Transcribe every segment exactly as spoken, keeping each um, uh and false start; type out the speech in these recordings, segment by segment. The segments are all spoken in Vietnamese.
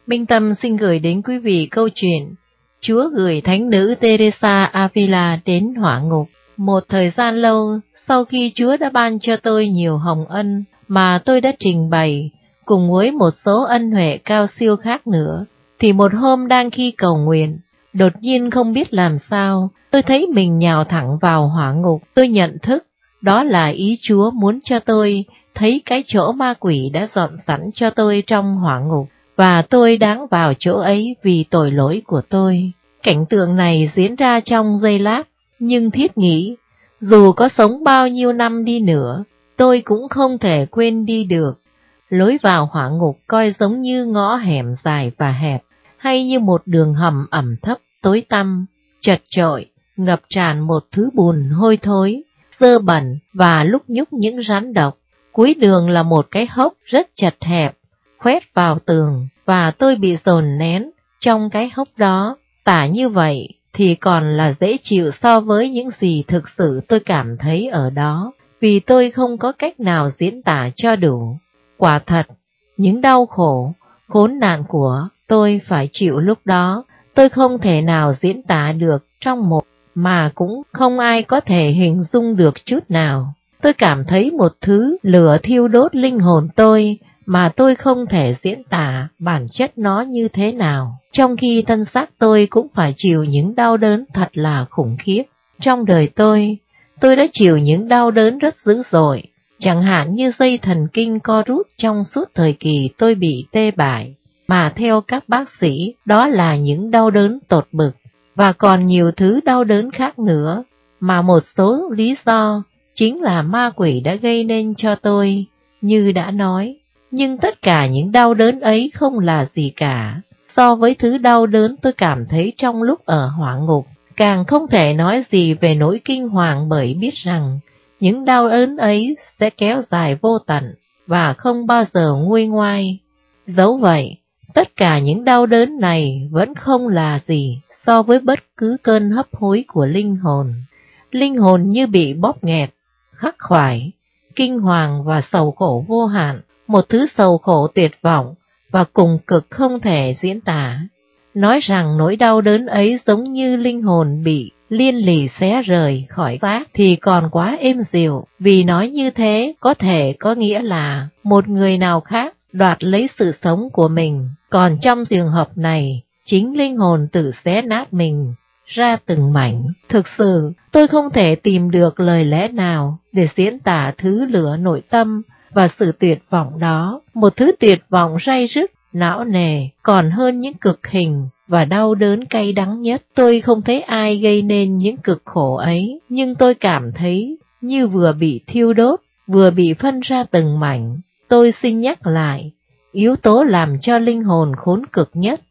Minh Tâm xin gửi đến quý vị câu chuyện Chúa gửi thánh nữ Teresa Avila đến hỏa ngục. Một thời gian lâu, sau khi Chúa đã ban cho tôi nhiều hồng ân mà tôi đã trình bày, cùng với một số ân huệ cao siêu khác nữa, thì một hôm đang khi cầu nguyện, đột nhiên không biết làm sao, tôi thấy mình nhào thẳng vào hỏa ngục. Tôi nhận thức, đó là ý Chúa muốn cho tôi thấy cái chỗ ma quỷ đã dọn sẵn cho tôi trong hỏa ngục, và tôi đáng vào chỗ ấy vì tội lỗi của tôi. Cảnh tượng này diễn ra trong giây lát, nhưng thiết nghĩ, dù có sống bao nhiêu năm đi nữa, tôi cũng không thể quên đi được. Lối vào hỏa ngục coi giống như ngõ hẻm dài và hẹp, hay như một đường hầm ẩm thấp, tối tăm, chật chội, ngập tràn một thứ bùn hôi thối, dơ bẩn và lúc nhúc những rắn độc. Cuối đường là một cái hốc rất chật hẹp, khoét vào tường, và tôi bị dồn nén trong cái hốc đó. Tả như vậy thì còn là dễ chịu so với những gì thực sự tôi cảm thấy ở đó, vì tôi không có cách nào diễn tả cho đủ. Quả thật, những đau khổ, khốn nạn của tôi phải chịu lúc đó, tôi không thể nào diễn tả được trong một, mà cũng không ai có thể hình dung được chút nào. Tôi cảm thấy một thứ lửa thiêu đốt linh hồn tôi, mà tôi không thể diễn tả bản chất nó như thế nào, trong khi thân xác tôi cũng phải chịu những đau đớn thật là khủng khiếp. Trong đời tôi, tôi đã chịu những đau đớn rất dữ dội, chẳng hạn như dây thần kinh co rút trong suốt thời kỳ tôi bị tê bại, mà theo các bác sĩ đó là những đau đớn tột bực, và còn nhiều thứ đau đớn khác nữa, mà một số lý do chính là ma quỷ đã gây nên cho tôi, như đã nói. Nhưng tất cả những đau đớn ấy không là gì cả so với thứ đau đớn tôi cảm thấy trong lúc ở hỏa ngục. Càng không thể nói gì về nỗi kinh hoàng, bởi biết rằng những đau đớn ấy sẽ kéo dài vô tận và không bao giờ nguôi ngoai. Dẫu vậy, tất cả những đau đớn này vẫn không là gì so với bất cứ cơn hấp hối của linh hồn. Linh hồn như bị bóp nghẹt, khắc khoải, kinh hoàng và sầu khổ vô hạn, một thứ sầu khổ tuyệt vọng và cùng cực không thể diễn tả. Nói rằng nỗi đau đớn ấy giống như linh hồn bị liên lì xé rời khỏi xác thì còn quá êm dịu, vì nói như thế có thể có nghĩa là một người nào khác đoạt lấy sự sống của mình, còn trong trường hợp này, chính linh hồn tự xé nát mình ra từng mảnh. Thực sự, tôi không thể tìm được lời lẽ nào để diễn tả thứ lửa nội tâm và sự tuyệt vọng đó, một thứ tuyệt vọng ray rứt, não nề, còn hơn những cực hình và đau đớn cay đắng nhất. Tôi không thấy ai gây nên những cực khổ ấy, nhưng tôi cảm thấy như vừa bị thiêu đốt, vừa bị phân ra từng mảnh. Tôi xin nhắc lại, yếu tố làm cho linh hồn khốn cực nhất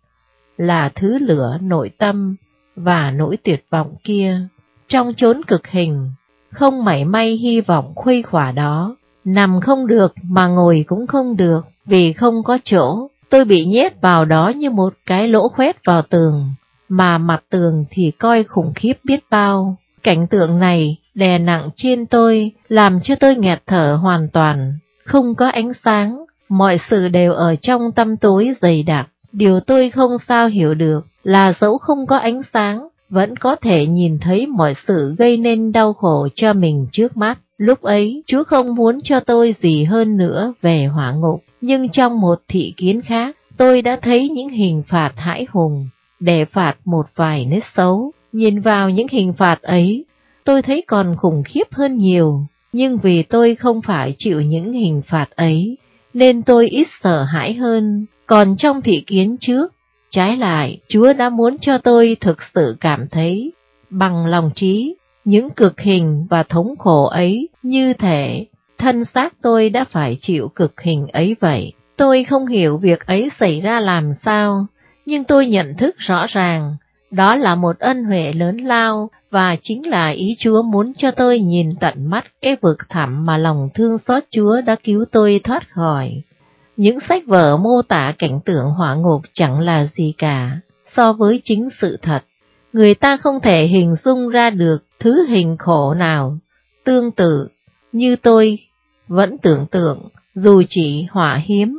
là thứ lửa nội tâm và nỗi tuyệt vọng kia. Trong chốn cực hình, không mảy may hy vọng khuây khỏa đó, nằm không được mà ngồi cũng không được, vì không có chỗ. Tôi bị nhét vào đó như một cái lỗ khoét vào tường, mà mặt tường thì coi khủng khiếp biết bao. Cảnh tượng này đè nặng trên tôi, làm cho tôi nghẹt thở hoàn toàn, không có ánh sáng, mọi sự đều ở trong tăm tối dày đặc. Điều tôi không sao hiểu được là dẫu không có ánh sáng, vẫn có thể nhìn thấy mọi sự gây nên đau khổ cho mình trước mắt. Lúc ấy, Chúa không muốn cho tôi gì hơn nữa về hỏa ngục, nhưng trong một thị kiến khác, tôi đã thấy những hình phạt hãi hùng để phạt một vài nết xấu. Nhìn vào những hình phạt ấy, tôi thấy còn khủng khiếp hơn nhiều, nhưng vì tôi không phải chịu những hình phạt ấy, nên tôi ít sợ hãi hơn. Còn trong thị kiến trước, trái lại, Chúa đã muốn cho tôi thực sự cảm thấy bằng lòng trí những cực hình và thống khổ ấy, như thể thân xác tôi đã phải chịu cực hình ấy vậy. Tôi không hiểu việc ấy xảy ra làm sao, nhưng tôi nhận thức rõ ràng, đó là một ân huệ lớn lao, và chính là ý Chúa muốn cho tôi nhìn tận mắt cái vực thẳm mà lòng thương xót Chúa đã cứu tôi thoát khỏi. Những sách vở mô tả cảnh tượng hỏa ngục chẳng là gì cả so với chính sự thật. Người ta không thể hình dung ra được thứ hình khổ nào tương tự như tôi vẫn tưởng tượng, dù chỉ hỏa hiếm.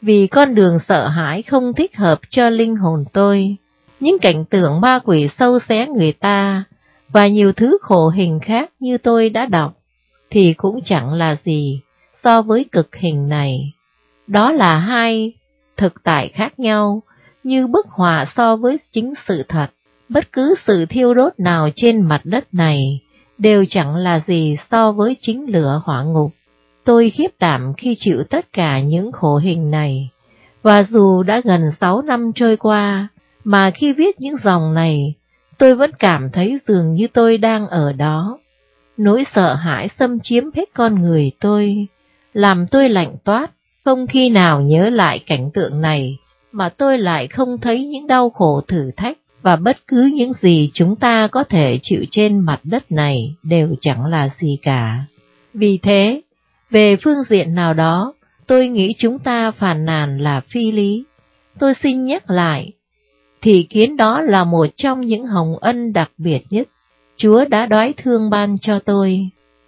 vì con đường sợ hãi không thích hợp cho linh hồn tôi. Những cảnh tượng ma quỷ sâu xé người ta và nhiều thứ khổ hình khác như tôi đã đọc thì cũng chẳng là gì so với cực hình này. Đó là hai thực tại khác nhau, như bức họa so với chính sự thật. Bất cứ sự thiêu đốt nào trên mặt đất này đều chẳng là gì so với chính lửa hỏa ngục. Tôi khiếp đảm khi chịu tất cả những khổ hình này, và dù đã gần sáu năm trôi qua, mà khi viết những dòng này, tôi vẫn cảm thấy dường như tôi đang ở đó. Nỗi sợ hãi xâm chiếm hết con người tôi, làm tôi lạnh toát, không khi nào nhớ lại cảnh tượng này, mà tôi lại không thấy những đau khổ thử thách, và bất cứ những gì chúng ta có thể chịu trên mặt đất này đều chẳng là gì cả. Vì thế, về phương diện nào đó, tôi nghĩ chúng ta phàn nàn là phi lý. Tôi xin nhắc lại, thị kiến đó là một trong những hồng ân đặc biệt nhất Chúa đã đoái thương ban cho tôi,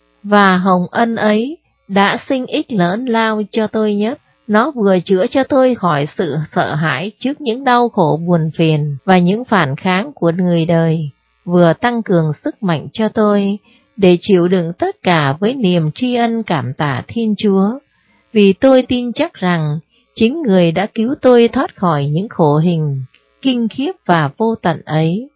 và hồng ân ấy đã sinh ích lớn lao cho tôi nhất. Nó vừa chữa cho tôi khỏi sự sợ hãi trước những đau khổ buồn phiền và những phản kháng của người đời, vừa tăng cường sức mạnh cho tôi để chịu đựng tất cả với niềm tri ân cảm tạ Thiên Chúa, vì tôi tin chắc rằng chính Người đã cứu tôi thoát khỏi những khổ hình kinh khiếp và vô tận ấy.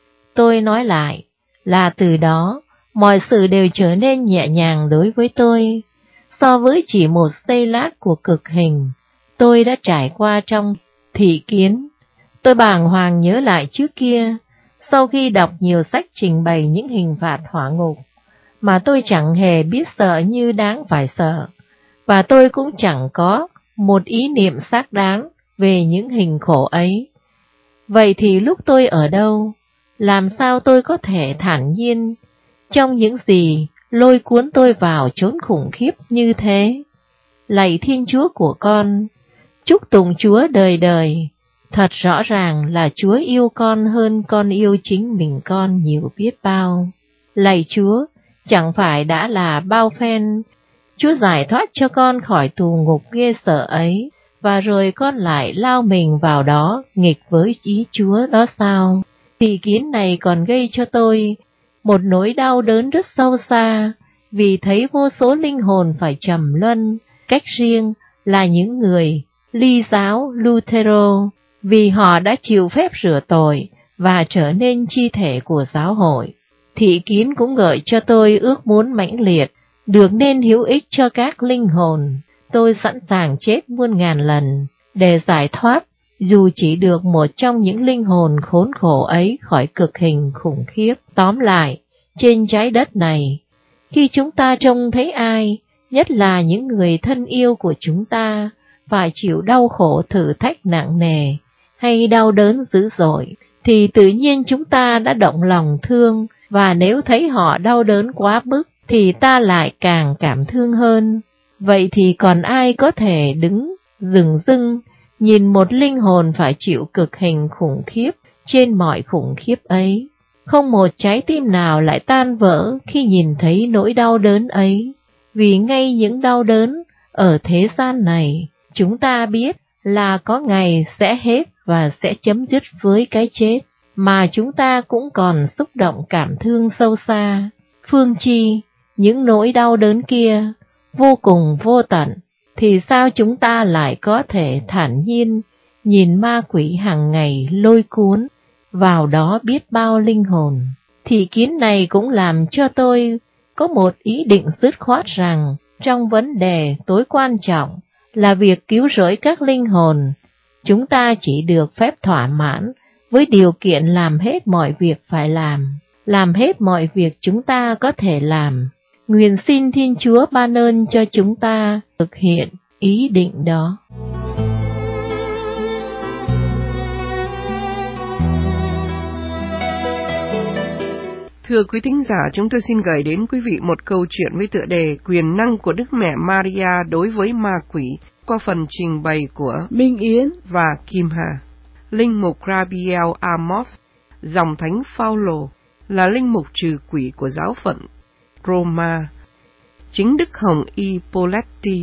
Tôi nói lại là từ đó, mọi sự đều trở nên nhẹ nhàng đối với tôi, so với chỉ một giây lát của cực hình tôi đã trải qua trong thị kiến. Tôi bàng hoàng nhớ lại trước kia, sau khi đọc nhiều sách trình bày những hình phạt hỏa ngục, mà tôi chẳng hề biết sợ như đáng phải sợ, và tôi cũng chẳng có một ý niệm xác đáng về những hình khổ ấy. Vậy thì lúc tôi ở đâu, làm sao tôi có thể thản nhiên trong những gì lôi cuốn tôi vào chốn khủng khiếp như thế? Lạy Thiên Chúa của con, chúc tụng Chúa đời đời. Thật rõ ràng là Chúa yêu con hơn con yêu chính mình con nhiều biết bao. Lạy Chúa, chẳng phải đã là bao phen Chúa giải thoát cho con khỏi tù ngục ghê sợ ấy, và rồi con lại lao mình vào đó nghịch với ý Chúa đó sao? Thị kiến này còn gây cho tôi một nỗi đau đớn rất sâu xa, vì thấy vô số linh hồn phải trầm luân, cách riêng là những người Ly giáo Lutero, vì họ đã chịu phép rửa tội và trở nên chi thể của giáo hội. Thị kiến cũng gợi cho tôi ước muốn mãnh liệt, được nên hữu ích cho các linh hồn. Tôi sẵn sàng chết muôn ngàn lần để giải thoát, dù chỉ được một trong những linh hồn khốn khổ ấy khỏi cực hình khủng khiếp. Tóm lại, trên trái đất này, khi chúng ta trông thấy ai, nhất là những người thân yêu của chúng ta, phải chịu đau khổ thử thách nặng nề hay đau đớn dữ dội, thì tự nhiên chúng ta đã động lòng thương, và nếu thấy họ đau đớn quá mức thì ta lại càng cảm thương hơn. Vậy thì còn ai có thể đứng dừng dưng nhìn một linh hồn phải chịu cực hình khủng khiếp trên mọi khủng khiếp ấy? Không một trái tim nào lại tan vỡ khi nhìn thấy nỗi đau đớn ấy, vì ngay những đau đớn ở thế gian này, chúng ta biết là có ngày sẽ hết và sẽ chấm dứt với cái chết, mà chúng ta cũng còn xúc động cảm thương sâu xa. Phương chi, những nỗi đau đớn kia, vô cùng vô tận, thì sao chúng ta lại có thể thản nhiên nhìn ma quỷ hàng ngày lôi cuốn vào đó biết bao linh hồn? Thị kiến này cũng làm cho tôi có một ý định dứt khoát rằng, trong vấn đề tối quan trọng là việc cứu rỗi các linh hồn, chúng ta chỉ được phép thỏa mãn với điều kiện làm hết mọi việc phải làm, làm hết mọi việc chúng ta có thể làm. Nguyện xin Thiên Chúa ban ơn cho chúng ta thực hiện ý định đó. Thưa quý thính giả, chúng tôi xin gửi đến quý vị một câu chuyện với tựa đề Quyền năng của Đức Mẹ Maria đối với ma quỷ, qua phần trình bày của Minh Yến và Kim Hà. Linh mục Gabriel Amos, dòng thánh Phaolô, là linh mục trừ quỷ của giáo phận Roma. Chính Đức Hồng Y Poletti,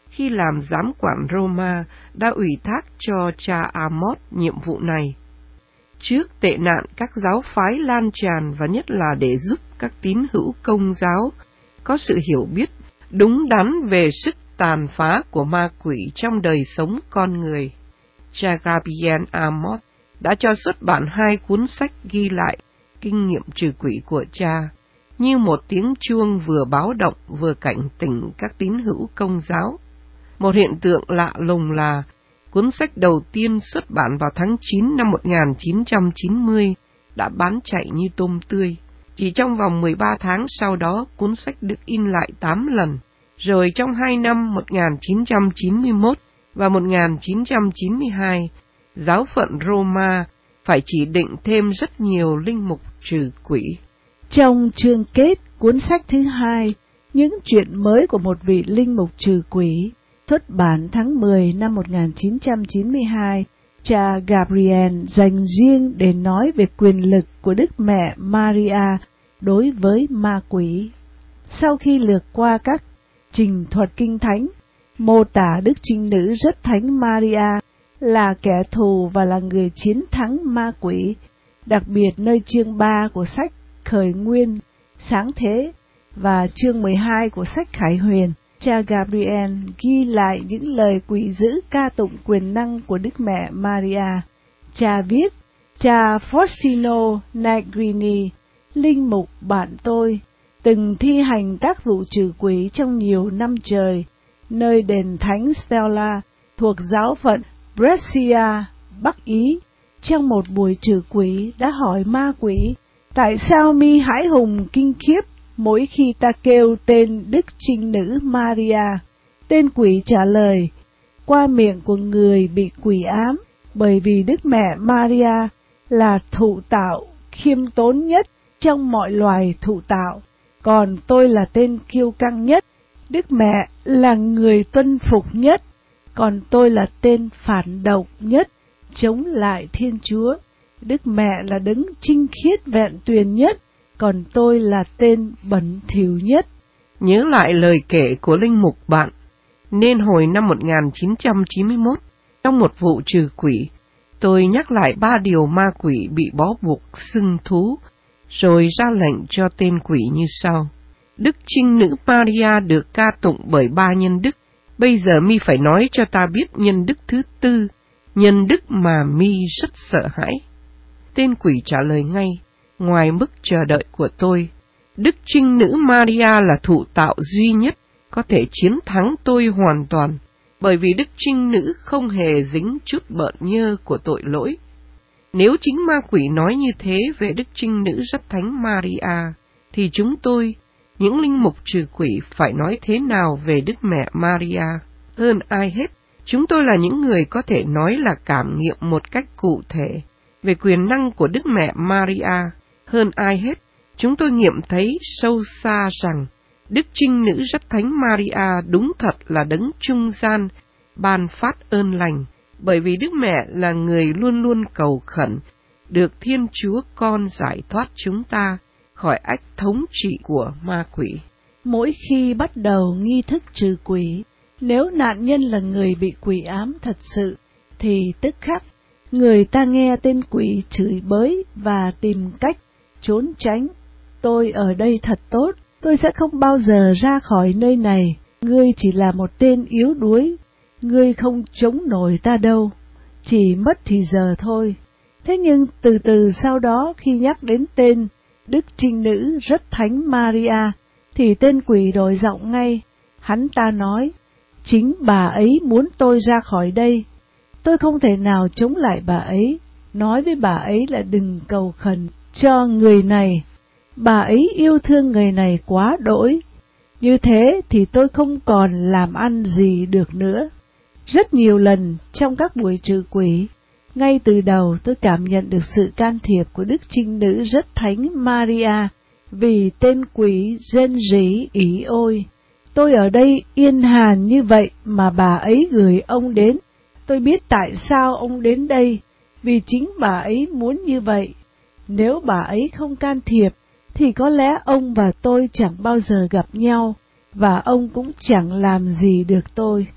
khi làm giám quản Roma, đã ủy thác cho cha Amos nhiệm vụ này. Trước tệ nạn các giáo phái lan tràn và nhất là để giúp các tín hữu Công giáo có sự hiểu biết đúng đắn về sức tàn phá của ma quỷ trong đời sống con người, cha Gabriel Amos đã cho xuất bản hai cuốn sách ghi lại kinh nghiệm trừ quỷ của cha, như một tiếng chuông vừa báo động vừa cảnh tỉnh các tín hữu Công giáo. Một hiện tượng lạ lùng là cuốn sách đầu tiên xuất bản vào tháng chín năm một nghìn chín trăm chín mươi đã bán chạy như tôm tươi. Chỉ trong vòng mười ba tháng sau đó, cuốn sách được in lại tám lần. Rồi trong hai năm một nghìn chín trăm chín mươi mốt và một nghìn chín trăm chín mươi hai, giáo phận Roma phải chỉ định thêm rất nhiều linh mục trừ quỷ. Trong chương kết cuốn sách thứ hai, những chuyện mới của một vị linh mục trừ quỷ, xuất bản tháng mười năm một nghìn chín trăm chín mươi hai, cha Gabriel dành riêng để nói về quyền lực của Đức Mẹ Maria đối với ma quỷ. Sau khi lược qua các trình thuật kinh thánh, mô tả Đức Trinh Nữ Rất Thánh Maria là kẻ thù và là người chiến thắng ma quỷ, đặc biệt nơi chương ba của sách Khởi Nguyên, Sáng Thế và chương mười hai của sách Khải Huyền, cha Gabriel ghi lại những lời quỷ dữ ca tụng quyền năng của Đức Mẹ Maria. Cha viết, cha Faustino Negrini, linh mục bạn tôi, từng thi hành các vụ trừ quỷ trong nhiều năm trời, nơi đền Thánh Stella thuộc giáo phận Brescia, Bắc Ý. Trong một buổi trừ quỷ đã hỏi ma quỷ, tại sao mi hãi hùng kinh khiếp mỗi khi ta kêu tên Đức Trinh Nữ Maria? Tên quỷ trả lời, qua miệng của người bị quỷ ám, bởi vì Đức Mẹ Maria là thụ tạo khiêm tốn nhất trong mọi loài thụ tạo, còn tôi là tên kiêu căng nhất. Đức Mẹ là người tuân phục nhất, còn tôi là tên phản động nhất, chống lại Thiên Chúa. Đức Mẹ là đấng trinh khiết vẹn tuyền nhất, còn tôi là tên bẩn thỉu nhất. Nhớ lại lời kể của linh mục bạn, nên hồi năm một nghìn chín trăm chín mươi mốt, trong một vụ trừ quỷ, tôi nhắc lại ba điều ma quỷ bị bó buộc xưng thú, rồi ra lệnh cho tên quỷ như sau. Đức Trinh Nữ Maria được ca tụng bởi ba nhân đức, bây giờ mi phải nói cho ta biết nhân đức thứ tư, nhân đức mà mi rất sợ hãi. Tên quỷ trả lời ngay, ngoài mức chờ đợi của tôi, Đức Trinh Nữ Maria là thụ tạo duy nhất có thể chiến thắng tôi hoàn toàn, bởi vì Đức Trinh Nữ không hề dính chút bợn nhơ của tội lỗi. Nếu chính ma quỷ nói như thế về Đức Trinh Nữ Rất Thánh Maria, thì chúng tôi, những linh mục trừ quỷ, phải nói thế nào về Đức Mẹ Maria? Hơn ai hết, chúng tôi là những người có thể nói là cảm nghiệm một cách cụ thể về quyền năng của Đức Mẹ Maria. Hơn ai hết, chúng tôi nghiệm thấy sâu xa rằng Đức Trinh Nữ Rất Thánh Maria đúng thật là đấng trung gian, ban phát ơn lành, bởi vì Đức Mẹ là người luôn luôn cầu khẩn, được Thiên Chúa Con giải thoát chúng ta khỏi ách thống trị của ma quỷ. Mỗi khi bắt đầu nghi thức trừ quỷ, nếu nạn nhân là người bị quỷ ám thật sự, thì tức khắc người ta nghe tên quỷ chửi bới và tìm cách trốn tránh. Tôi ở đây thật tốt, tôi sẽ không bao giờ ra khỏi nơi này, ngươi chỉ là một tên yếu đuối, ngươi không chống nổi ta đâu, chỉ mất thì giờ thôi. Thế nhưng từ từ sau đó, khi nhắc đến tên Đức Trinh Nữ Rất Thánh Maria, thì tên quỷ đổi giọng ngay. Hắn ta nói, chính bà ấy muốn tôi ra khỏi đây, tôi không thể nào chống lại bà ấy, nói với bà ấy là đừng cầu khẩn cho người này, bà ấy yêu thương người này quá đỗi, như thế thì tôi không còn làm ăn gì được nữa. Rất nhiều lần trong các buổi trừ quỷ, ngay từ đầu tôi cảm nhận được sự can thiệp của Đức Trinh Nữ Rất Thánh Maria, vì tên quỷ rên rỉ ỉ ôi. Tôi ở đây yên hàn như vậy mà bà ấy gửi ông đến. Tôi biết tại sao ông đến đây, vì chính bà ấy muốn như vậy. Nếu bà ấy không can thiệp, thì có lẽ ông và tôi chẳng bao giờ gặp nhau, và ông cũng chẳng làm gì được tôi.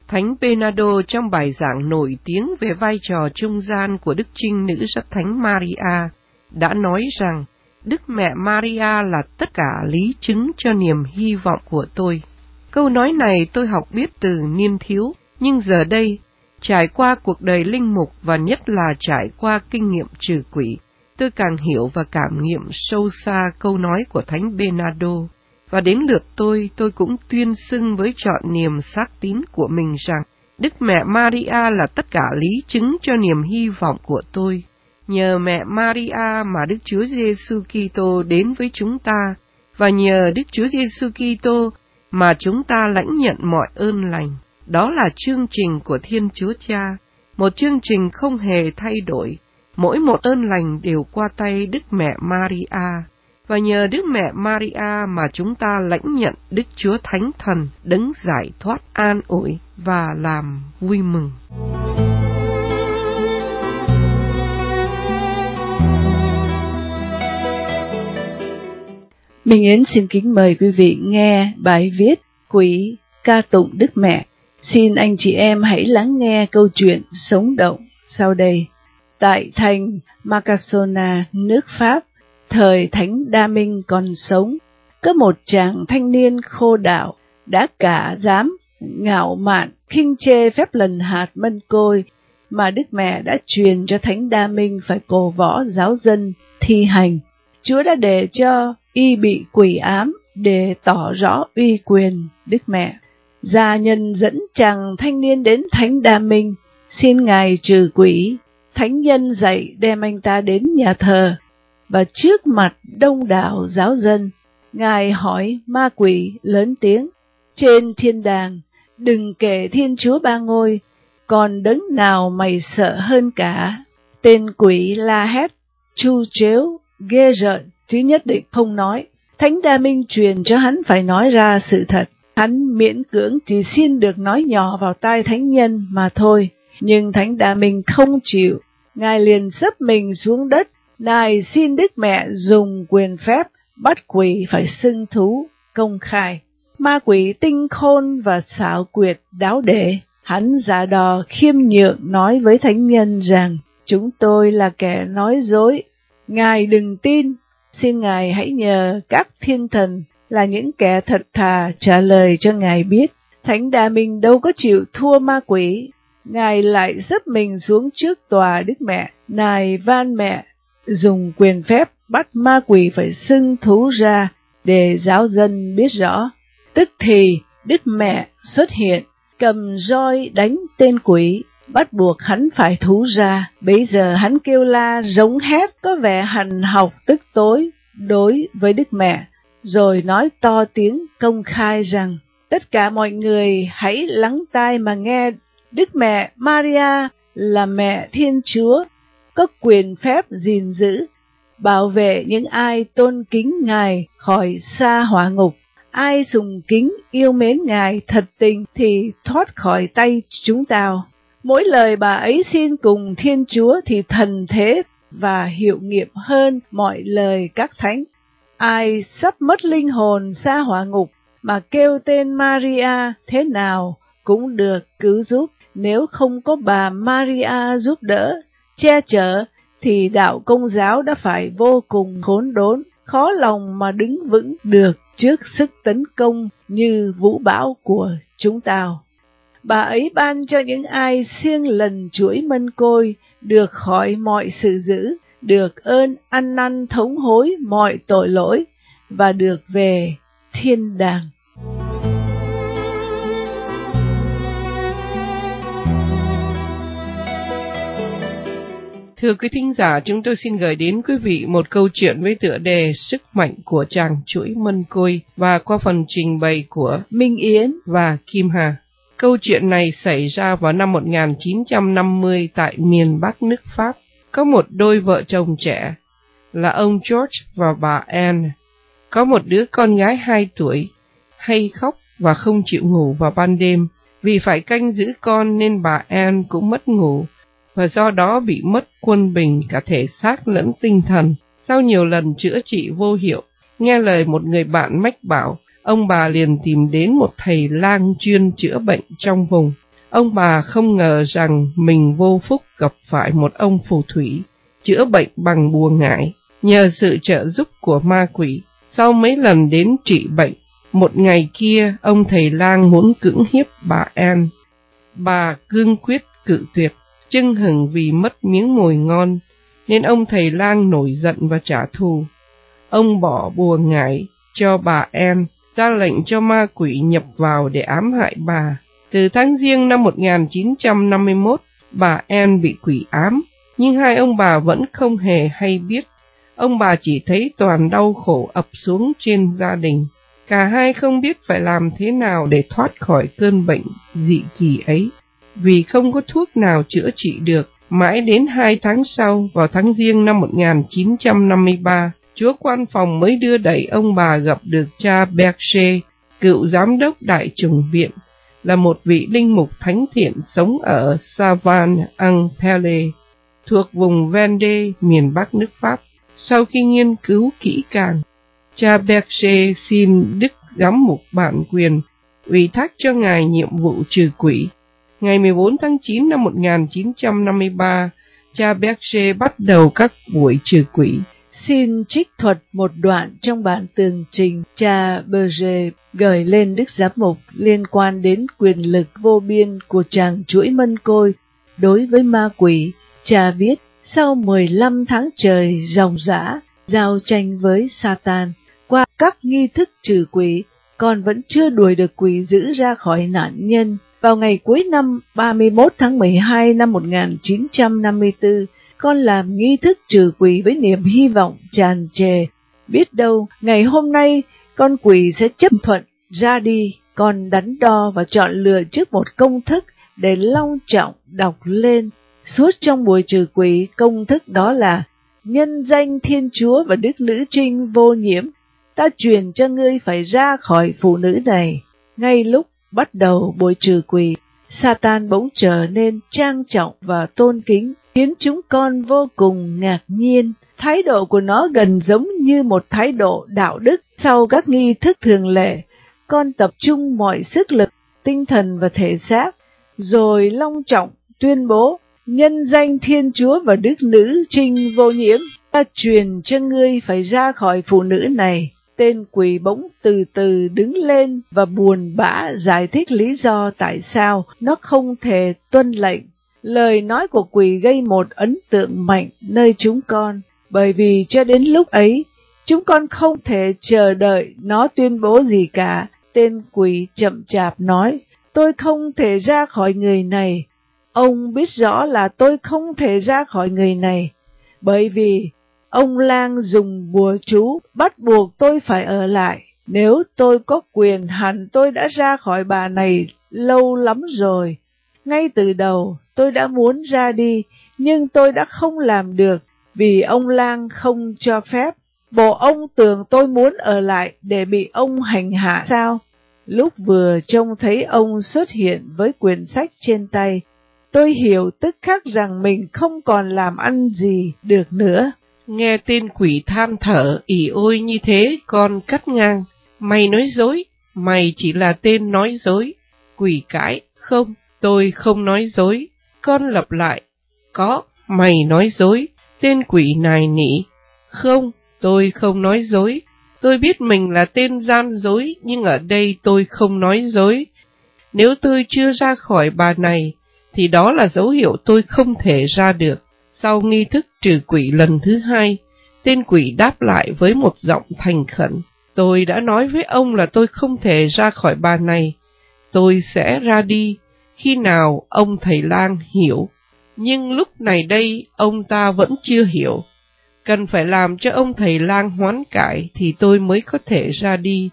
Thánh Bernardo trong bài giảng nổi tiếng về vai trò trung gian của Đức Trinh Nữ Rất Thánh Maria đã nói rằng Đức Mẹ Maria là tất cả lý chứng cho niềm hy vọng của tôi. Câu nói này tôi học biết từ niên thiếu, nhưng giờ đây, trải qua cuộc đời linh mục và nhất là trải qua kinh nghiệm trừ quỷ, tôi càng hiểu và cảm nghiệm sâu xa câu nói của Thánh Bernardo. Và đến lượt tôi, tôi cũng tuyên xưng với trọn niềm xác tín của mình rằng Đức Mẹ Maria là tất cả lý chứng cho niềm hy vọng của tôi. Nhờ mẹ Maria mà Đức Chúa Giêsu Kitô đến với chúng ta, và nhờ Đức Chúa Giêsu Kitô mà chúng ta lãnh nhận mọi ơn lành. Đó là chương trình của Thiên Chúa Cha, một chương trình không hề thay đổi. Mỗi một ơn lành đều qua tay Đức Mẹ Maria, và nhờ Đức Mẹ Maria mà chúng ta lãnh nhận Đức Chúa Thánh Thần đấng giải thoát, an ủi và làm vui mừng. Minh Yến xin kính mời quý vị nghe bài viết Quỷ ca tụng Đức Mẹ. Xin anh chị em hãy lắng nghe câu chuyện sống động sau đây. Tại thành Marcassona, nước Pháp, thời Thánh Đa Minh còn sống, có một chàng thanh niên khô đạo đã cả dám ngạo mạn khinh chê phép lần hạt mân côi mà Đức Mẹ đã truyền cho Thánh Đa Minh phải cổ võ giáo dân thi hành. Chúa đã để cho y bị quỷ ám để tỏ rõ uy quyền Đức Mẹ. Gia nhân dẫn chàng thanh niên đến Thánh Đa Minh, xin Ngài trừ quỷ. Thánh nhân dạy đem anh ta đến nhà thờ, và trước mặt đông đảo giáo dân, Ngài hỏi ma quỷ lớn tiếng: trên thiên đàng, đừng kể Thiên Chúa Ba Ngôi, còn đấng nào mày sợ hơn cả? Tên quỷ la hét, tru trếu, ghê rợn, chứ nhất định không nói. Thánh Đa Minh truyền cho hắn phải nói ra sự thật. Hắn miễn cưỡng chỉ xin được nói nhỏ vào tai thánh nhân mà thôi. Nhưng Thánh Đa Minh không chịu. Ngài liền xấp mình xuống đất, nài xin Đức Mẹ dùng quyền phép bắt quỷ phải xưng thú công khai. Ma quỷ tinh khôn và xảo quyệt đáo để, hắn giả đò khiêm nhượng nói với thánh nhân rằng: chúng tôi là kẻ nói dối, Ngài đừng tin. Xin Ngài hãy nhờ các thiên thần là những kẻ thật thà trả lời cho Ngài biết. Thánh Đa Minh đâu có chịu thua ma quỷ. Ngài lại xấp mình xuống trước tòa Đức Mẹ, nài van mẹ dùng quyền phép bắt ma quỷ phải xưng thú ra để giáo dân biết rõ. Tức thì Đức Mẹ xuất hiện, cầm roi đánh tên quỷ, bắt buộc hắn phải thú ra. Bấy giờ hắn kêu la rống hét, có vẻ hành học tức tối đối với Đức Mẹ, rồi nói to tiếng công khai rằng: tất cả mọi người hãy lắng tai mà nghe. Đức Mẹ Maria là mẹ Thiên Chúa, có quyền phép gìn giữ, bảo vệ những ai tôn kính Ngài khỏi xa hỏa ngục. Ai sùng kính yêu mến Ngài thật tình thì thoát khỏi tay chúng tao. Mỗi lời bà ấy xin cùng Thiên Chúa thì thần thế và hiệu nghiệm hơn mọi lời các thánh. Ai sắp mất linh hồn xa hỏa ngục mà kêu tên Maria thế nào cũng được cứu giúp. Nếu không có bà Maria giúp đỡ, che chở, thì đạo Công giáo đã phải vô cùng khốn đốn, khó lòng mà đứng vững được trước sức tấn công như vũ bão của chúng tao. Bà ấy ban cho những ai siêng lần chuỗi mân côi được khỏi mọi sự dữ, được ơn ăn năn thống hối mọi tội lỗi và được về thiên đàng. Thưa quý thính giả, chúng tôi xin gửi đến quý vị một câu chuyện với tựa đề Sức mạnh của chàng chuỗi mân côi, và qua phần trình bày của Minh Yến và Kim Hà. Câu chuyện này xảy ra vào năm một nghìn chín trăm năm mươi tại miền Bắc nước Pháp. Có một đôi vợ chồng trẻ là ông George và bà Anne. Có một đứa con gái hai tuổi, hay khóc và không chịu ngủ vào ban đêm. Vì phải canh giữ con nên bà Anne cũng mất ngủ, và do đó bị mất quân bình cả thể xác lẫn tinh thần. Sau nhiều lần chữa trị vô hiệu, nghe lời một người bạn mách bảo, ông bà liền tìm đến một thầy lang chuyên chữa bệnh trong vùng. Ông bà không ngờ rằng mình vô phúc gặp phải một ông phù thủy chữa bệnh bằng bùa ngải. Nhờ sự trợ giúp của ma quỷ, sau mấy lần đến trị bệnh, một ngày kia ông thầy lang muốn cưỡng hiếp bà Anne. Bà cương quyết cự tuyệt, chưng hửng vì mất miếng mồi ngon, nên ông thầy lang nổi giận và trả thù. Ông bỏ bùa ngải cho bà Anne, ra lệnh cho ma quỷ nhập vào để ám hại bà. Từ tháng Giêng năm một nghìn chín trăm năm mươi mốt, bà Anne bị quỷ ám, nhưng hai ông bà vẫn không hề hay biết. Ông bà chỉ thấy toàn đau khổ ập xuống trên gia đình. Cả hai không biết phải làm thế nào để thoát khỏi cơn bệnh dị kỳ ấy, vì không có thuốc nào chữa trị được. Mãi đến hai tháng sau, vào tháng Giêng năm một nghìn chín trăm năm mươi ba, Chúa Quan Phòng mới đưa đẩy ông bà gặp được cha Berger, cựu giám đốc đại chủng viện, là một vị linh mục thánh thiện sống ở Savan-en-Pelé, thuộc vùng Vendée, miền Bắc nước Pháp. Sau khi nghiên cứu kỹ càng, cha Berger xin Đức Giám mục bản quyền ủy thác cho ngài nhiệm vụ trừ quỷ. Ngày mười bốn tháng chín năm một nghìn chín trăm năm mươi ba, cha Berger bắt đầu các buổi trừ quỷ. Xin trích thuật một đoạn trong bản tường trình cha Berger gửi lên Đức Giám mục liên quan đến quyền lực vô biên của tràng chuỗi mân côi đối với ma quỷ. Cha viết: sau mười lăm tháng trời ròng rã giao tranh với Satan, qua các nghi thức trừ quỷ, con vẫn chưa đuổi được quỷ dữ ra khỏi nạn nhân. Vào ngày cuối năm ba mươi mốt tháng mười hai năm một nghìn chín trăm năm mươi tư, con làm nghi thức trừ quỷ với niềm hy vọng tràn trề. Biết đâu, ngày hôm nay, con quỷ sẽ chấp thuận ra đi. Con đắn đo và chọn lựa trước một công thức để long trọng đọc lên. Suốt trong buổi trừ quỷ, công thức đó là: nhân danh Thiên Chúa và Đức Nữ Trinh vô nhiễm, ta truyền cho ngươi phải ra khỏi phụ nữ này. Ngay lúc bắt đầu buổi trừ quỷ, Satan bỗng trở nên trang trọng và tôn kính, khiến chúng con vô cùng ngạc nhiên. Thái độ của nó gần giống như một thái độ đạo đức. Sau các nghi thức thường lệ, con tập trung mọi sức lực, tinh thần và thể xác, rồi long trọng tuyên bố: nhân danh Thiên Chúa và Đức Nữ Trinh vô nhiễm, ta truyền cho ngươi phải ra khỏi phụ nữ này. Tên quỷ bỗng từ từ đứng lên và buồn bã giải thích lý do tại sao nó không thể tuân lệnh. Lời nói của quỷ gây một ấn tượng mạnh nơi chúng con, bởi vì cho đến lúc ấy, chúng con không thể chờ đợi nó tuyên bố gì cả. Tên quỷ chậm chạp nói: tôi không thể ra khỏi người này. Ông biết rõ là tôi không thể ra khỏi người này, bởi vì ông lang dùng bùa chú bắt buộc tôi phải ở lại. Nếu tôi có quyền hẳn tôi đã ra khỏi bà này lâu lắm rồi. Ngay từ đầu tôi đã muốn ra đi, nhưng tôi đã không làm được vì ông lang không cho phép. Bộ ông tưởng tôi muốn ở lại để bị ông hành hạ sao? Lúc vừa trông thấy ông xuất hiện với quyển sách trên tay, tôi hiểu tức khắc rằng mình không còn làm ăn gì được nữa. Nghe tên quỷ than thở ỉ ôi như thế, con cắt ngang: mày nói dối, mày chỉ là tên nói dối. Quỷ cãi: không, tôi không nói dối. Con lặp lại: có, mày nói dối. Tên quỷ nài nỉ: không, tôi không nói dối. Tôi biết mình là tên gian dối, nhưng ở đây tôi không nói dối. Nếu tôi chưa ra khỏi bà này, thì đó là dấu hiệu tôi không thể ra được. Sau nghi thức trừ quỷ lần thứ hai, tên quỷ đáp lại với một giọng thành khẩn: tôi đã nói với ông là tôi không thể ra khỏi bà này. Tôi sẽ ra đi khi nào ông thầy lang hiểu. Nhưng lúc này đây, ông ta vẫn chưa hiểu. Cần phải làm cho ông thầy lang hoán cải thì tôi mới có thể ra đi,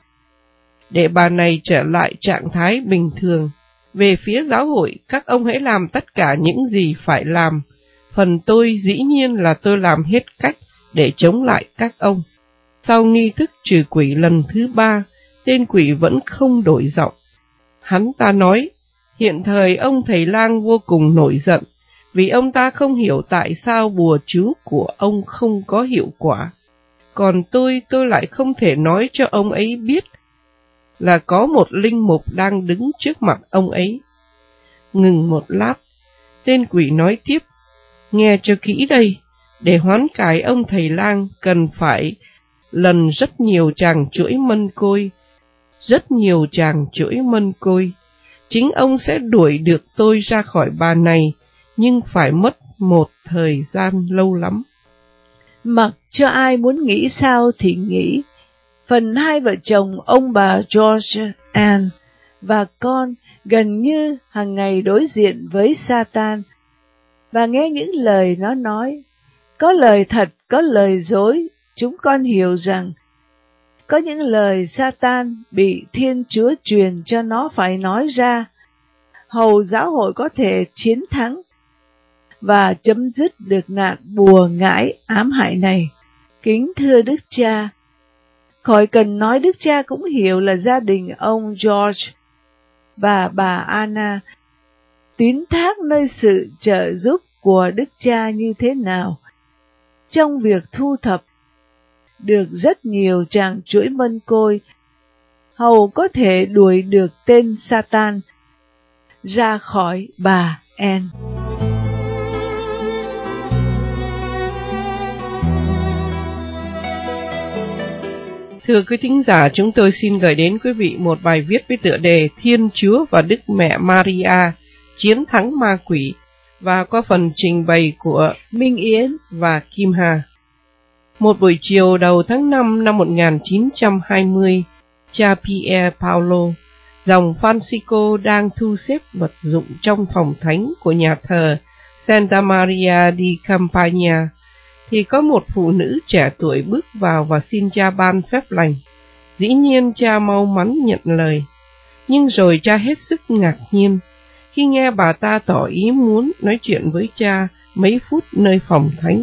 để bà này trở lại trạng thái bình thường. Về phía giáo hội, các ông hãy làm tất cả những gì phải làm. Phần tôi dĩ nhiên là tôi làm hết cách để chống lại các ông. Sau nghi thức trừ quỷ lần thứ ba, tên quỷ vẫn không đổi giọng. Hắn ta nói: hiện thời ông thầy lang vô cùng nổi giận, vì ông ta không hiểu tại sao bùa chú của ông không có hiệu quả. Còn tôi, tôi lại không thể nói cho ông ấy biết là có một linh mục đang đứng trước mặt ông ấy. Ngừng một lát, tên quỷ nói tiếp, nghe cho kỹ đây, để hoán cải ông thầy lang cần phải lần rất nhiều chàng chuỗi mân côi, rất nhiều chàng chuỗi mân côi. Chính ông sẽ đuổi được tôi ra khỏi bà này, nhưng phải mất một thời gian lâu lắm. Mặc cho ai muốn nghĩ sao thì nghĩ, phần hai vợ chồng ông bà George Ann và con gần như hàng ngày đối diện với Satan và nghe những lời nó nói. Có lời thật, có lời dối. Chúng con hiểu rằng có những lời Satan bị Thiên Chúa truyền cho nó phải nói ra, hầu giáo hội có thể chiến thắng và chấm dứt được nạn bùa ngải ám hại này. Kính thưa Đức Cha, khỏi cần nói Đức Cha cũng hiểu là gia đình ông George và bà Anna tín thác nơi sự trợ giúp của Đức Cha như thế nào trong việc thu thập được rất nhiều tràng chuỗi mân côi, hầu có thể đuổi được tên Satan ra khỏi bà Ann. Thưa quý thính giả, chúng tôi xin gửi đến quý vị một bài viết với tựa đề Thiên Chúa và Đức Mẹ Maria, chiến thắng ma quỷ, và có phần trình bày của Minh Yến và Kim Hà. Một buổi chiều đầu tháng năm năm một nghìn chín trăm hai mươi, cha Pier Paolo, dòng Francisco đang thu xếp vật dụng trong phòng thánh của nhà thờ Santa Maria di Campagna, thì có một phụ nữ trẻ tuổi bước vào và xin cha ban phép lành. Dĩ nhiên cha mau mắn nhận lời, nhưng rồi cha hết sức ngạc nhiên khi nghe bà ta tỏ ý muốn nói chuyện với cha mấy phút nơi phòng thánh.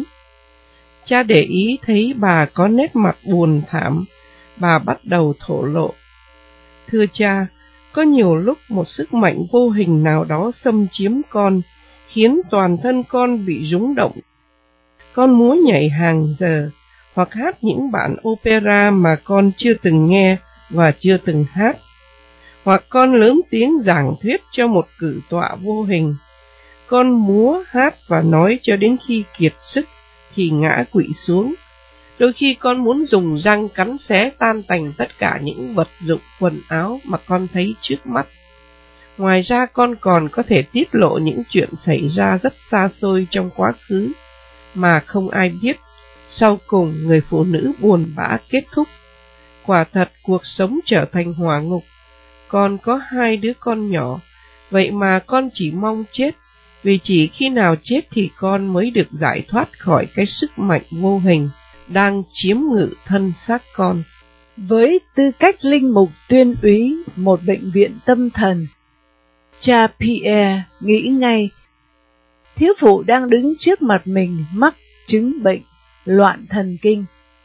Cha để ý thấy bà có nét mặt buồn thảm, bà bắt đầu thổ lộ. Thưa cha, có nhiều lúc một sức mạnh vô hình nào đó xâm chiếm con, khiến toàn thân con bị rung động. Con múa nhảy hàng giờ, hoặc hát những bản opera mà con chưa từng nghe và chưa từng hát, hoặc con lớn tiếng giảng thuyết cho một cử tọa vô hình. Con múa, hát và nói cho đến khi kiệt sức thì ngã quỵ xuống. Đôi khi con muốn dùng răng cắn xé tan tành tất cả những vật dụng quần áo mà con thấy trước mắt. Ngoài ra con còn có thể tiết lộ những chuyện xảy ra rất xa xôi trong quá khứ mà không ai biết. Sau cùng người phụ nữ buồn bã kết thúc. Quả thật cuộc sống trở thành hỏa ngục. Con có hai đứa con nhỏ, vậy mà con chỉ mong chết, vì chỉ khi nào chết thì con mới được giải thoát khỏi cái sức mạnh vô hình đang chiếm ngự thân xác con. Với tư cách linh mục tuyên úy một bệnh viện tâm thần, cha Pierre nghĩ ngay, thiếu phụ đang đứng trước mặt mình mắc chứng bệnh loạn thần kinh.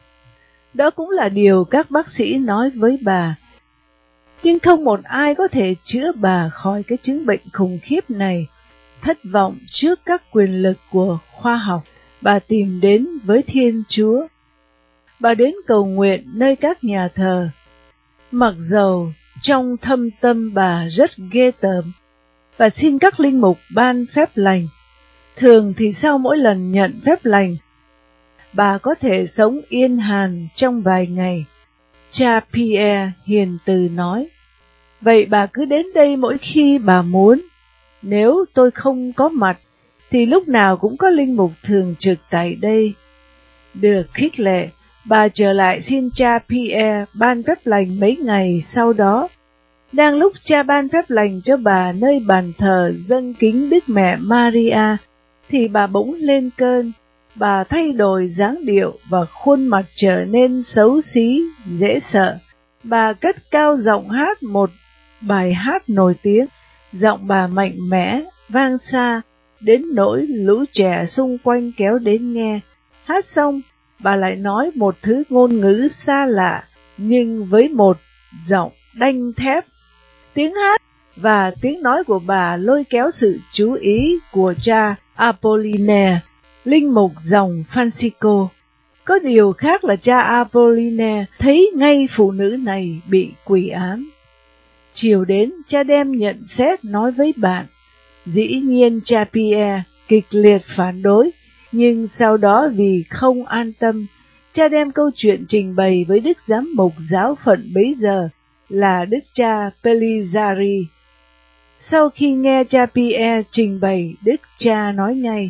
Đó cũng là điều các bác sĩ nói với bà, nhưng không một ai có thể chữa bà khỏi cái chứng bệnh khủng khiếp này. Thất vọng trước các quyền lực của khoa học, bà tìm đến với Thiên Chúa. Bà đến cầu nguyện nơi các nhà thờ. Mặc dầu trong thâm tâm bà rất ghê tởm, và xin các linh mục ban phép lành. Thường thì sau mỗi lần nhận phép lành, bà có thể sống yên hàn trong vài ngày. Cha Pierre hiền từ nói, vậy bà cứ đến đây mỗi khi bà muốn. Nếu tôi không có mặt, thì lúc nào cũng có linh mục thường trực tại đây. Được khích lệ, bà trở lại xin cha Pierre ban phép lành mấy ngày sau đó. Đang lúc cha ban phép lành cho bà nơi bàn thờ dâng kính Đức Mẹ Maria, thì bà bỗng lên cơn. Bà thay đổi dáng điệu và khuôn mặt trở nên xấu xí, dễ sợ. Bà cất cao giọng hát một bài hát nổi tiếng. Giọng bà mạnh mẽ, vang xa, đến nỗi lũ trẻ xung quanh kéo đến nghe. Hát xong, bà lại nói một thứ ngôn ngữ xa lạ, nhưng với một giọng đanh thép. Tiếng hát và tiếng nói của bà lôi kéo sự chú ý của cha Apollinaire, linh mục dòng Francisco. Có điều khác là cha Apollinaire thấy ngay phụ nữ này bị quỷ ám. Chiều đến, cha đem nhận xét nói với bạn, Dĩ nhiên cha Pierre kịch liệt phản đối, nhưng sau đó vì không an tâm, cha đem câu chuyện trình bày với đức giám mục giáo phận bấy giờ là đức cha Pellizzari. Sau khi nghe cha Pierre trình bày, đức cha nói ngay: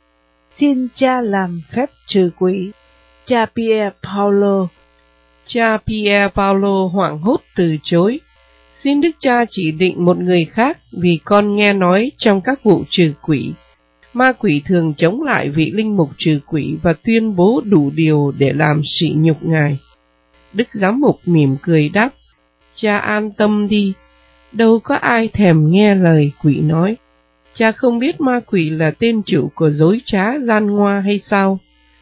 "Xin cha làm phép trừ quỷ." Cha Pier Paolo Cha Pier Paolo hoảng hốt từ chối. "Xin đức cha chỉ định một người khác, vì con nghe nói trong các vụ trừ quỷ, ma quỷ thường chống lại vị linh mục trừ quỷ và tuyên bố đủ điều để làm sỉ nhục ngài." Đức giám mục mỉm cười đáp: "Cha an tâm đi, đâu có ai thèm nghe lời quỷ nói. Cha không biết ma quỷ là tên chủ của dối trá gian ngoa hay sao?"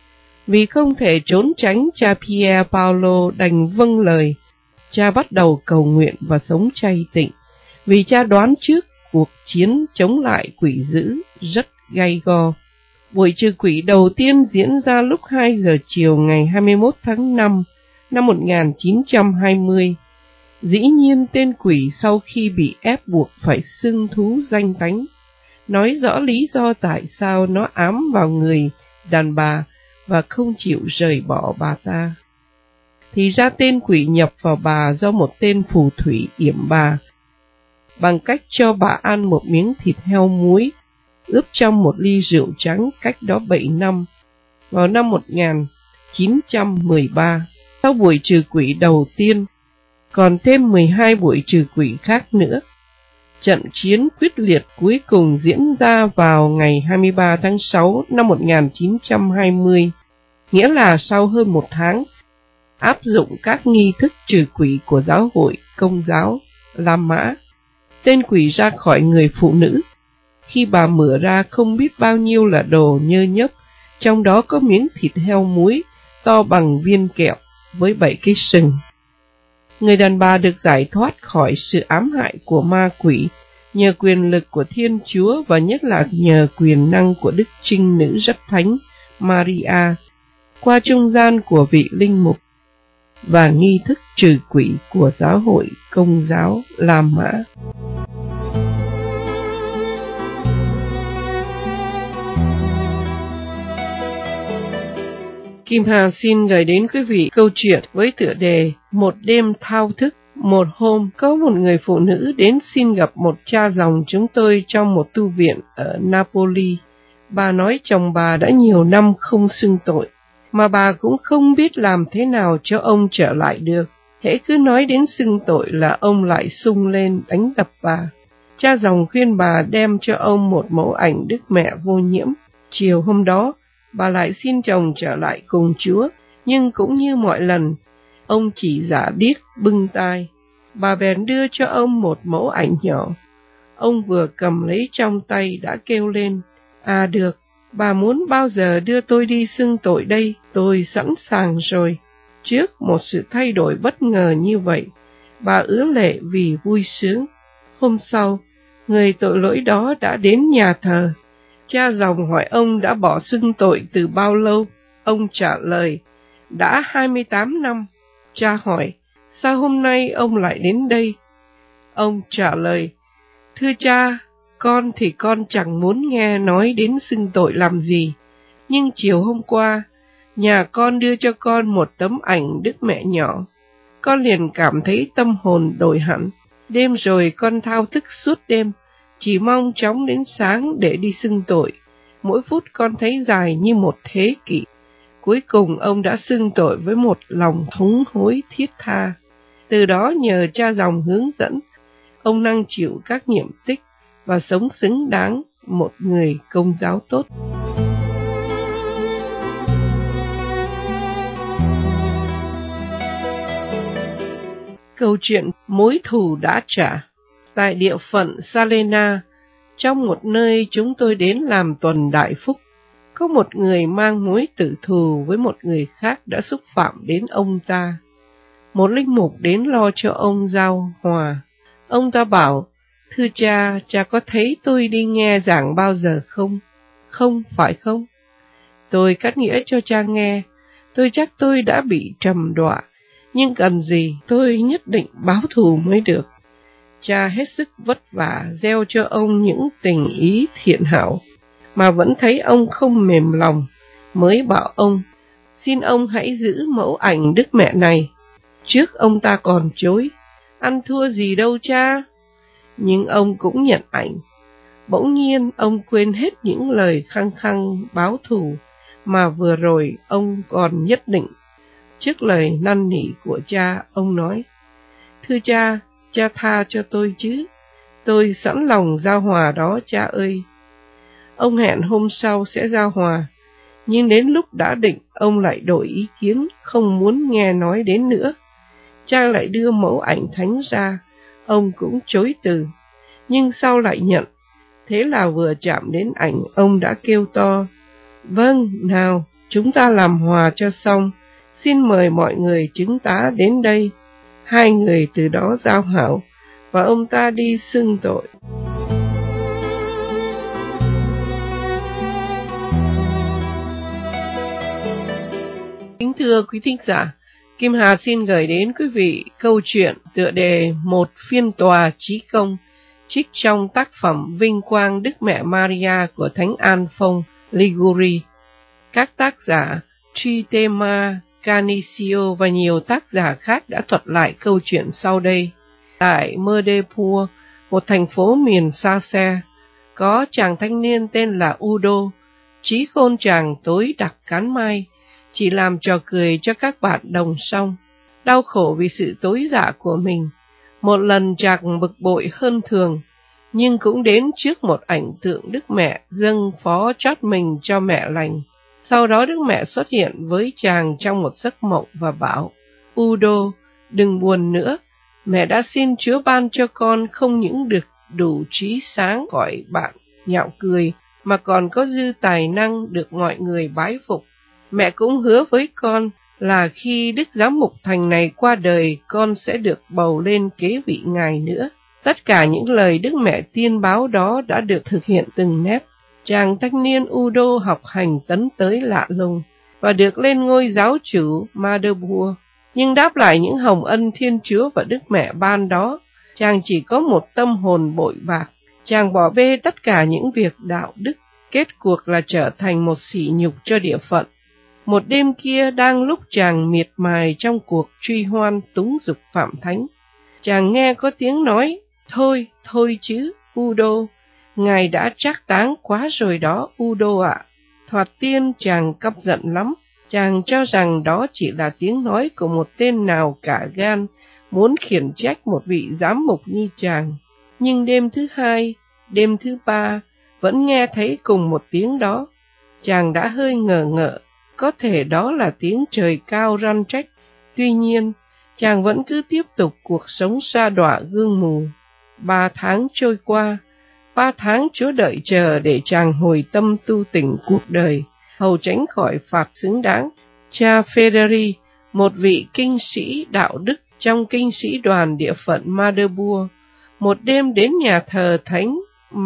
Vì không thể trốn tránh, cha Pier Paolo đành vâng lời. Cha bắt đầu cầu nguyện và sống chay tịnh, vì cha đoán trước cuộc chiến chống lại quỷ dữ rất gay go. Buổi trừ quỷ đầu tiên diễn ra lúc hai giờ chiều ngày hai mươi mốt tháng năm năm một nghìn chín trăm hai mươi. Dĩ nhiên tên quỷ sau khi bị ép buộc phải xưng thú danh tánh, nói rõ lý do tại sao nó ám vào người đàn bà và không chịu rời bỏ bà ta. Thì ra tên quỷ nhập vào bà do một tên phù thủy yểm bà, bằng cách cho bà ăn một miếng thịt heo muối, ướp trong một ly rượu trắng cách đó bảy năm, vào năm một nghìn chín trăm mười ba. Sau buổi trừ quỷ đầu tiên, còn thêm mười hai buổi trừ quỷ khác nữa. Trận chiến quyết liệt cuối cùng diễn ra vào ngày hai mươi ba tháng sáu năm một nghìn chín trăm hai mươi, nghĩa là sau hơn một tháng áp dụng các nghi thức trừ quỷ của giáo hội Công giáo La Mã. Tên quỷ ra khỏi người phụ nữ. Khi bà mở ra không biết bao nhiêu là đồ nhơ nhớp, trong đó có miếng thịt heo muối to bằng viên kẹo với bảy cái sừng. Người đàn bà được giải thoát khỏi sự ám hại của ma quỷ nhờ quyền lực của Thiên Chúa và nhất là nhờ quyền năng của Đức Trinh Nữ Rất Thánh Maria qua trung gian của vị linh mục và nghi thức trừ quỷ của giáo hội Công giáo La Mã. Kim Hà xin gửi đến quý vị câu chuyện với tựa đề Một đêm thao thức. Một hôm, có một người phụ nữ đến xin gặp một cha dòng chúng tôi trong một tu viện ở Napoli. Bà nói chồng bà đã nhiều năm không xưng tội, mà bà cũng không biết làm thế nào cho ông trở lại được. Hễ cứ nói đến xưng tội là ông lại sung lên đánh đập bà. Cha dòng khuyên bà đem cho ông một mẫu ảnh Đức Mẹ Vô Nhiễm. Chiều hôm đó, bà lại xin chồng trở lại cùng Chúa, nhưng cũng như mọi lần, ông chỉ giả điếc bưng tai. Bà bèn đưa cho ông một mẫu ảnh nhỏ. Ông vừa cầm lấy trong tay đã kêu lên: "À được, bà muốn bao giờ đưa tôi đi xưng tội đây? Tôi sẵn sàng rồi." Trước một sự thay đổi bất ngờ như vậy, bà ứa lệ vì vui sướng. Hôm sau, người tội lỗi đó đã đến nhà thờ. Cha dòng hỏi ông đã bỏ xưng tội từ bao lâu. Ông trả lời: "Đã hai mươi tám năm. Cha hỏi: "Sao hôm nay ông lại đến đây?" Ông trả lời: "Thưa cha, con thì con chẳng muốn nghe nói đến xưng tội làm gì. Nhưng chiều hôm qua, nhà con đưa cho con một tấm ảnh Đức Mẹ nhỏ. Con liền cảm thấy tâm hồn đổi hẳn. Đêm rồi con thao thức suốt đêm, chỉ mong chóng đến sáng để đi xưng tội. Mỗi phút con thấy dài như một thế kỷ." Cuối cùng ông đã xưng tội với một lòng thống hối thiết tha. Từ đó nhờ cha dòng hướng dẫn, ông năng chịu các nhiệm tích và sống xứng đáng một người Công giáo tốt. Câu chuyện mối thù đã trả. Tại địa phận Salena, trong một nơi chúng tôi đến làm tuần đại phúc, có một người mang mối tử thù với một người khác đã xúc phạm đến ông ta. Một linh mục đến lo cho ông giao hòa. Ông ta bảo: "Thưa cha, cha có thấy tôi đi nghe giảng bao giờ không?" "Không, phải không?" "Tôi cắt nghĩa cho cha nghe. Tôi chắc tôi đã bị trầm đọa, nhưng cần gì tôi nhất định báo thù mới được." cha hết sức vất vả gieo cho ông những tình ý thiện hảo, mà vẫn thấy ông không mềm lòng, mới bảo ông, xin ông hãy giữ mẫu ảnh Đức Mẹ này. Trước ông ta còn chối, ăn thua gì đâu cha. Nhưng ông cũng nhận ảnh. Bỗng nhiên ông quên hết những lời khăng khăng báo thù mà vừa rồi ông còn nhất định. Trước lời năn nỉ của cha, ông nói, thưa cha, cha tha cho tôi chứ, tôi sẵn lòng giao hòa đó cha ơi. Ông hẹn hôm sau sẽ giao hòa, nhưng đến lúc đã định, ông lại đổi ý kiến, không muốn nghe nói đến nữa. Cha lại đưa mẫu ảnh thánh ra, ông cũng chối từ, nhưng sau lại nhận. Thế là vừa chạm đến ảnh, ông đã kêu to, vâng, nào, chúng ta làm hòa cho xong, xin mời mọi người chứng tá đến đây. Hai người từ đó giao hảo, và ông ta đi xưng tội. Kính thưa quý thính giả, Kim Hà xin gửi đến quý vị câu chuyện tựa đề Một phiên tòa chí công, trích trong tác phẩm Vinh quang Đức Mẹ Maria của Thánh Alphonse Liguori. Các tác giả Tritema, Canicio và nhiều tác giả khác đã thuật lại câu chuyện sau đây. Tại Merdepur, một thành phố miền xa xe, có chàng thanh niên tên là Udo, trí khôn chàng tối đặc cán mai, chỉ làm trò cười cho các bạn đồng song, đau khổ vì sự tối dạ của mình. Một lần chàng bực bội hơn thường, nhưng cũng đến trước một ảnh tượng Đức Mẹ dâng phó chót mình cho mẹ lành. Sau đó Đức Mẹ xuất hiện với chàng trong một giấc mộng và bảo, Udo, đừng buồn nữa, mẹ đã xin Chúa ban cho con không những được đủ trí sáng gọi bạn nhạo cười, mà còn có dư tài năng được mọi người bái phục. Mẹ cũng hứa với con là khi Đức Giám mục thành này qua đời, con sẽ được bầu lên kế vị ngài nữa. Tất cả những lời Đức Mẹ tiên báo đó đã được thực hiện từng nét. Chàng thanh niên Udo học hành tấn tới lạ lùng và được lên ngôi giáo chủ Merdepur. Nhưng đáp lại những hồng ân Thiên Chúa và Đức Mẹ ban đó, chàng chỉ có một tâm hồn bội bạc. Chàng bỏ bê tất cả những việc đạo đức, kết cuộc là trở thành một sỉ nhục cho địa phận. Một đêm kia, đang lúc chàng miệt mài trong cuộc truy hoan túng dục phạm thánh, chàng nghe có tiếng nói, thôi, thôi chứ, Udo, ngài đã trác táng quá rồi đó, Udo ạ. Thoạt tiên chàng căm giận lắm, chàng cho rằng đó chỉ là tiếng nói của một tên nào cả gan, muốn khiển trách một vị giám mục như chàng. Nhưng đêm thứ hai, đêm thứ ba, vẫn nghe thấy cùng một tiếng đó. Chàng đã hơi ngờ ngợ, có thể đó là tiếng trời cao răn trách. Tuy nhiên, chàng vẫn cứ tiếp tục cuộc sống sa đọa gương mù. Ba tháng trôi qua, ba tháng Chúa đợi chờ để chàng hồi tâm tu tỉnh cuộc đời, hầu tránh khỏi phạt xứng đáng. Cha Federi, một vị kinh sĩ đạo đức trong kinh sĩ đoàn địa phận Merdepur, một đêm đến nhà thờ Thánh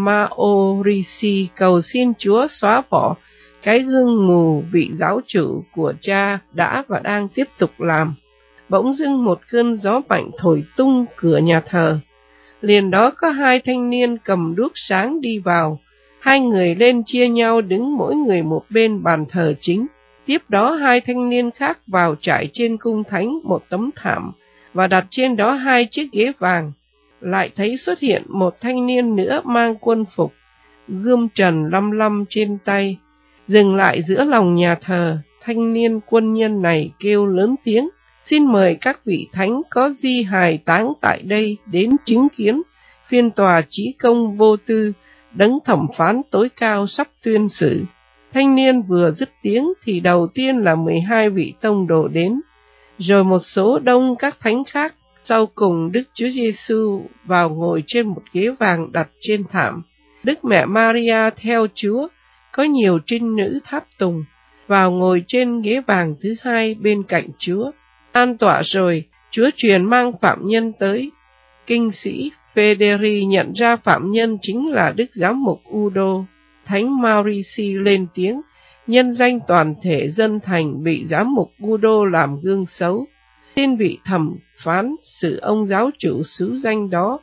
Maurici cầu xin Chúa xóa bỏ cái gương mù vị giáo chủ của cha đã và đang tiếp tục làm. Bỗng dưng một cơn gió mạnh thổi tung cửa nhà thờ. Liền đó có hai thanh niên cầm đuốc sáng đi vào. Hai người lên chia nhau đứng mỗi người một bên bàn thờ chính. Tiếp đó hai thanh niên khác vào trải trên cung thánh một tấm thảm và đặt trên đó hai chiếc ghế vàng. Lại thấy xuất hiện một thanh niên nữa mang quân phục, gươm trần lăm lăm trên tay. Dừng lại giữa lòng nhà thờ, thanh niên quân nhân này kêu lớn tiếng, xin mời các vị thánh có di hài táng tại đây đến chứng kiến phiên tòa chí công vô tư, đấng thẩm phán tối cao sắp tuyên xử. Thanh niên vừa dứt tiếng thì đầu tiên là mười hai vị tông đồ đến, rồi một số đông các thánh khác, sau cùng Đức Chúa Giêsu vào ngồi trên một ghế vàng đặt trên thảm. Đức Mẹ Maria theo Chúa, có nhiều trinh nữ tháp tùng, vào ngồi trên ghế vàng thứ hai bên cạnh Chúa. An tọa rồi, Chúa truyền mang phạm nhân tới. Kinh sĩ Federi nhận ra phạm nhân chính là Đức Giám mục Udo. Thánh Maurici lên tiếng, nhân danh toàn thể dân thành bị Giám mục Udo làm gương xấu. Xin vị thẩm phán xử ông giáo chủ xứ danh đó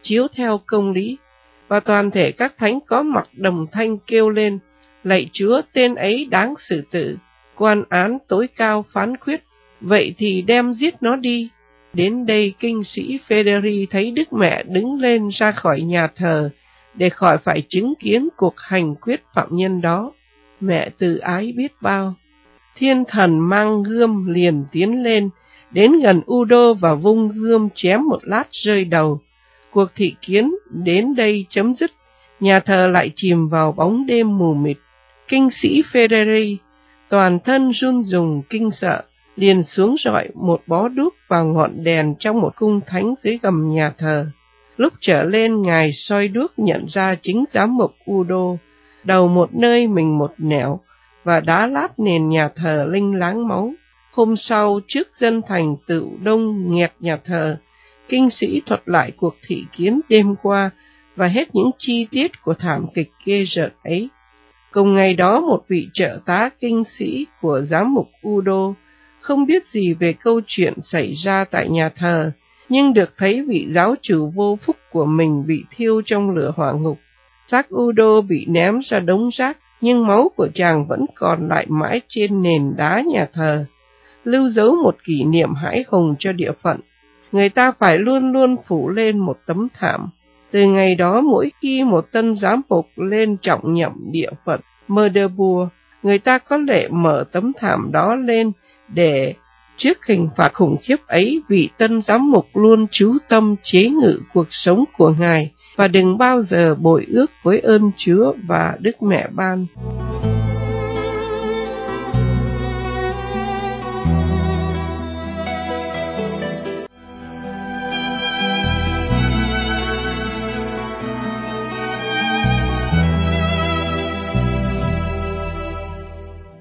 chiếu theo công lý. Và toàn thể các thánh có mặt đồng thanh kêu lên: lạy Chúa, tên ấy đáng xử tử. Quan án tối cao phán quyết: vậy thì đem giết nó đi. Đến đây kinh sĩ Federi thấy Đức Mẹ đứng lên ra khỏi nhà thờ để khỏi phải chứng kiến cuộc hành quyết phạm nhân đó. Mẹ từ ái biết bao. Thiên thần mang gươm liền tiến lên, đến gần Udo và vung gươm chém một lát rơi đầu. Cuộc thị kiến đến đây chấm dứt, nhà thờ lại chìm vào bóng đêm mù mịt. Kinh sĩ Federi toàn thân run rùng kinh sợ, liền xuống rọi một bó đuốc vào ngọn đèn trong một cung thánh dưới gầm nhà thờ. Lúc trở lên, ngài soi đuốc nhận ra chính giám mục Udo, đầu một nơi mình một nẻo, và đá lát nền nhà thờ linh láng máu. Hôm sau, trước dân thành tựu đông nghẹt nhà thờ, kinh sĩ thuật lại cuộc thị kiến đêm qua và hết những chi tiết của thảm kịch ghê rợn ấy. Cùng ngày đó, một vị trợ tá kinh sĩ của giám mục Udo không biết gì về câu chuyện xảy ra tại nhà thờ, nhưng được thấy vị giáo chủ vô phúc của mình bị thiêu trong lửa hỏa ngục. Xác Udo bị ném ra đống rác, nhưng máu của chàng vẫn còn lại mãi trên nền đá nhà thờ, lưu dấu một kỷ niệm hãi hùng cho địa phận. Người ta phải luôn luôn phủ lên một tấm thảm. Từ ngày đó, mỗi khi một tân giám mục lên trọng nhậm địa phận Mörderburg, người ta có lệ mở tấm thảm đó lên để trước hình phạt khủng khiếp ấy, vị tân giám mục luôn chú tâm chế ngự cuộc sống của ngài và đừng bao giờ bội ước với ơn Chúa và Đức Mẹ ban.